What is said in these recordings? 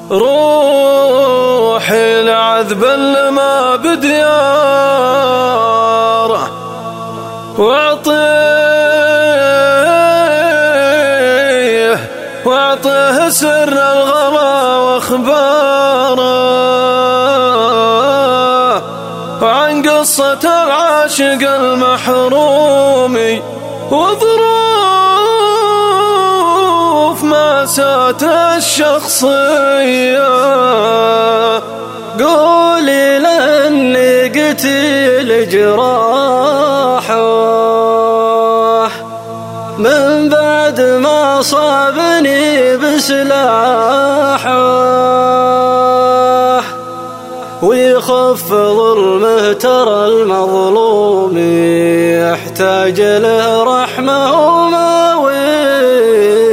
روحي العذب اللي ما بدياره واعطيه سر الغلا واخباره وعن قصة العاشق المحرومي وظروف مأساته الشخصية. قولي لأني قتيل جراحه من بعد ما صابني بسلاحه، ويخف ظلمه ترى المظلوم يحتاج له رحمة وماوية.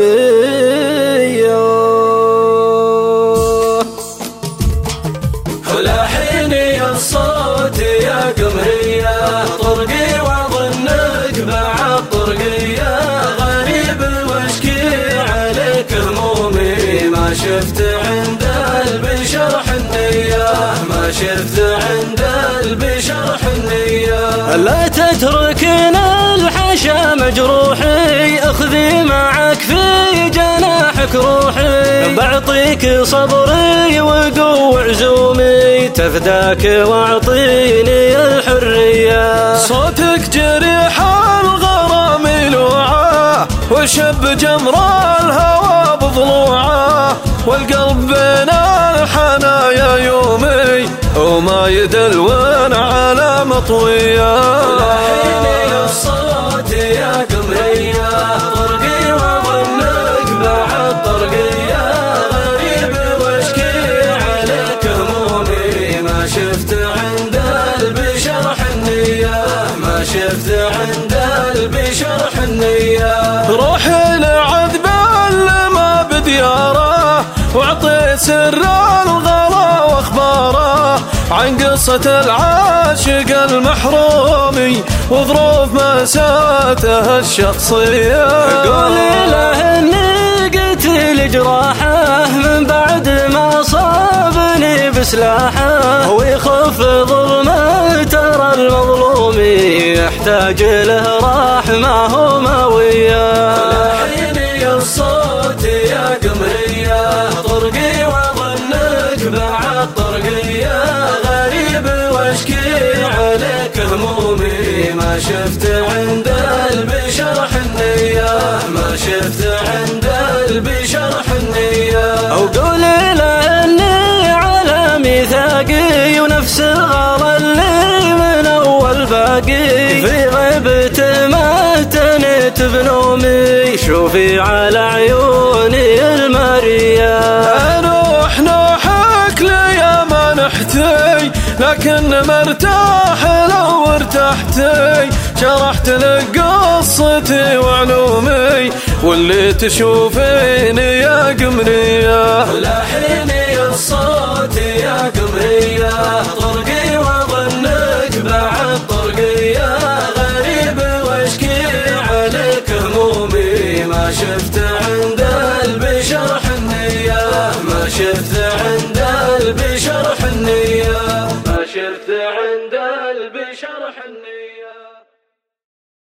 ولحيني الصوت يا قمرية طرقي وظنك بعد طرقية، غريب واشكي عليك همومي ما شفت عند البشر حنية، ما شفت عند البشر حنية. لا تتركن الحشا مجروحي، اخذي معك في جناحك روحي، بعطيك صبري وقوة عزومي تفداك واعطيني الحرية. صوتك جريح الغرام يلوعه وشب جمر الهوى بضلوعه، والقلب بين الحنايا يومي وما يدلون على مطوية. ولحيني الصوت يا قمرية طرقي وظنك بعد طرقية، غريب واشكي عليك همومي ما شفت عند البشر حنية، ما شفت عند البشر حنية. روحي لعذب اللي ما بدياره واعطي سر الغلا واخباره، عن قصة العاشق المحرومي وظروف مأساته الشخصية. قولي له اني قتل جراحه من بعد ما صابني بسلاحه، ويخف ظلمه ترى المظلوم يحتاج له رحمة وماوية. ولحيني الصوت يا قمرية طرقي وظنك بعد طرقية، غريب واشكي عليك همومي ما شفت عند البشر حنية، ما شفت عند البشر حنية. أو قولي له اني على ميثاقي ونفس الغلا اللي من اول باقي، في غيبته ما اهتنيت بنومي شوفي على عيوني المارية. اروح نوحك لي يا ما نحتي لكن مرتاح لو ارتحتي، شرحت لك قصتي وعلومي واللي تشوفيني يا قمرية. ولحيني الصوت يا قمرية طرقي